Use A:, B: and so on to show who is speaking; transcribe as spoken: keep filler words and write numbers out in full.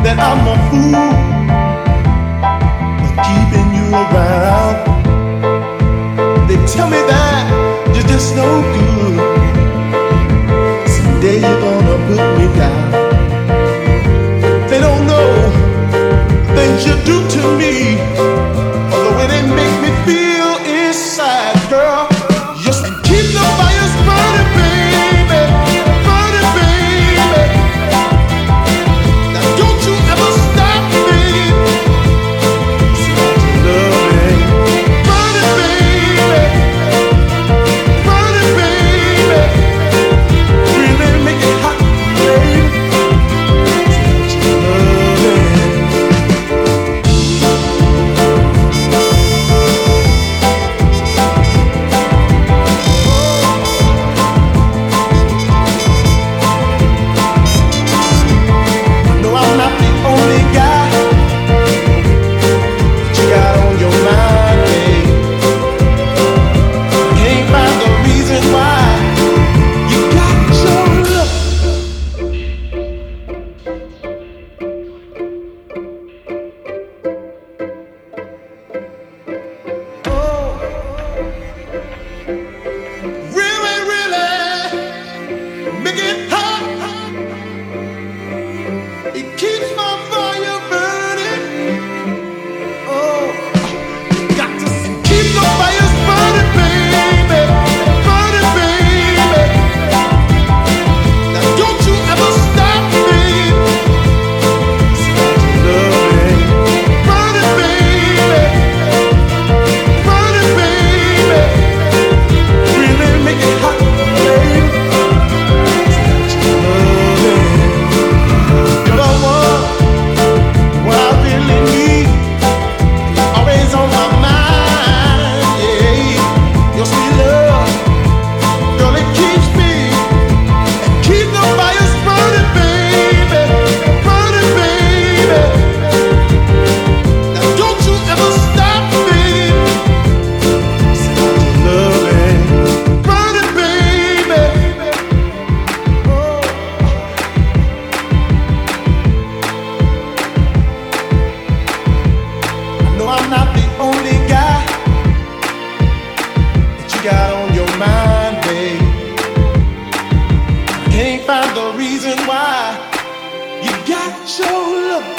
A: that I'm a fool for keeping you around. They tell me that you're just no good. Someday you're gonna put me down. They don't know things you do to me, or the way they make me feel inside, girl. Just keep the fires burning, baby, burning, baby. Now don't you ever stop me. Loving, burning, baby, burning, baby. Really make it hot, baby. Find the reason why you got your look.